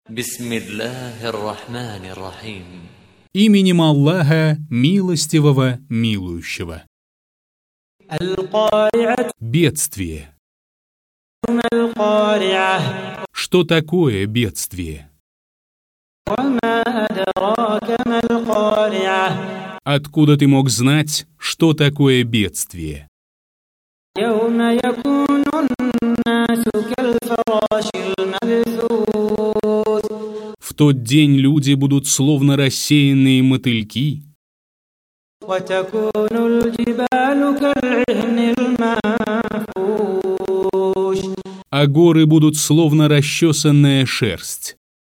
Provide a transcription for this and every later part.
Бисмиллахир-рахманир-рахим. Именем Аллаха, милостивого, милующего. Бедствие. Что такое бедствие? Откуда ты мог знать, что такое бедствие? В тот день люди будут словно рассеянные мотыльки, а горы будут словно расчесанная шерсть.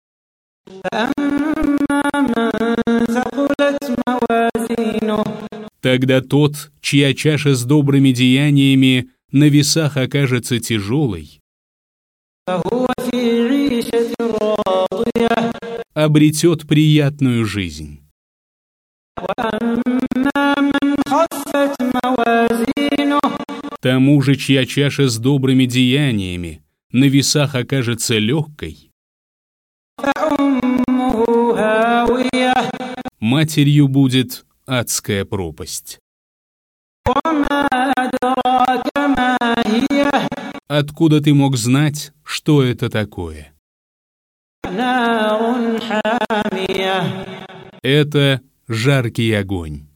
Тогда тот, чья чаша с добрыми деяниями на весах окажется тяжелой, обретет приятную жизнь. Тому же, чья чаша с добрыми деяниями на весах окажется легкой, матерью будет адская пропасть. Откуда ты мог знать, что это такое? Это жаркий огонь.